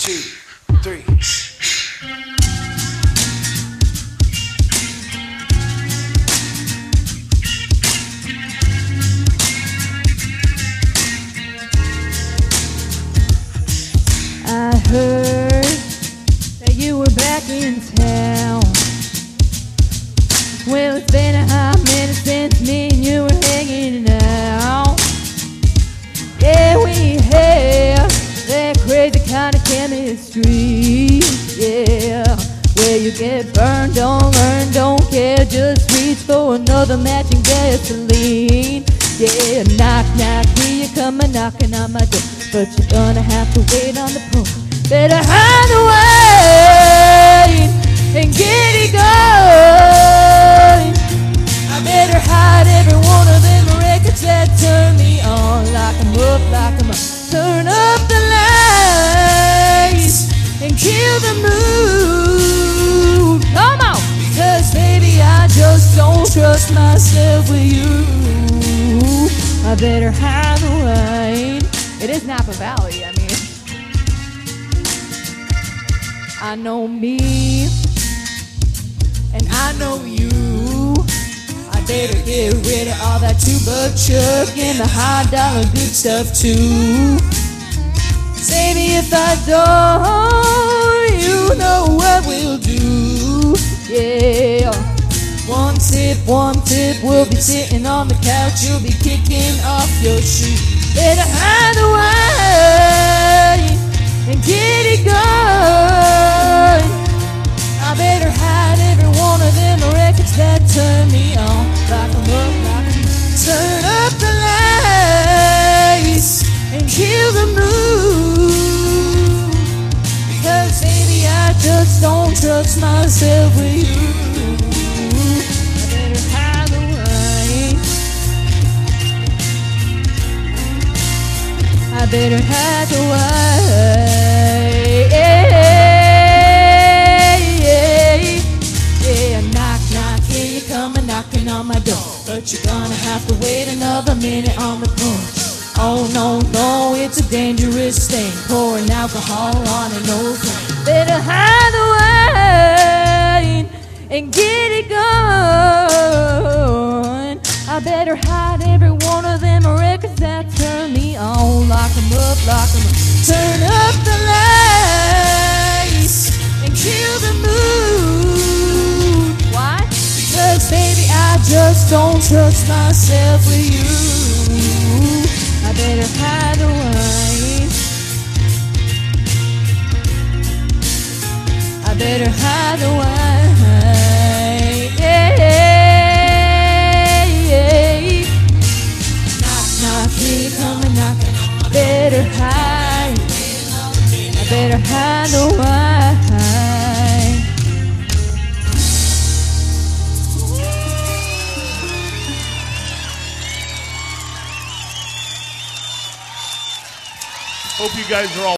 2, 3. I heard that you were back in town. Well, it's been a hot minute since me and you were hanging out. Yeah, we have that crazy kind of chemistry. Yeah, where you get burned, don't learn, don't care, just reach for another matching gasoline. Yeah, knock, knock, here you come knocking on my door, but you're gonna have to wait on the porch. Better hide away and get it going. I better hide every one of them records that turn me on. Lock 'em up, lock 'em up. Turn up the lights and kill the mood. Come on! Cause baby, I just don't trust myself with you. I better hide away. It is Napa Valley, I mean. I know me, and I know you. I better get rid of all that two-buck chuck and the high-dollar good stuff too. Baby, if I don't, you know what we'll do. Yeah. One tip, we'll be sitting on the couch, you'll be kicking off your shoes. Better hide away and get it going. I better hide every one of them records that turn me on. Lock 'em up, lock 'em up. Turn up the lights and kill the mood. Because baby, I just don't trust myself with you. I better hide away. Yeah, knock, knock, here you come knocking on my door, but you're gonna have to wait another minute on the porch. Oh no, no, it's a dangerous thing, pouring alcohol on an old flame. Better hide away and get it going. I better hide every one of them records that turn me on. Lock 'em up, lock 'em up. Turn up the lights and kill the mood. Why? Because baby, I just don't trust myself with you. I better hide away. I better hide away. Better hide, I better hide away. Hope you guys are all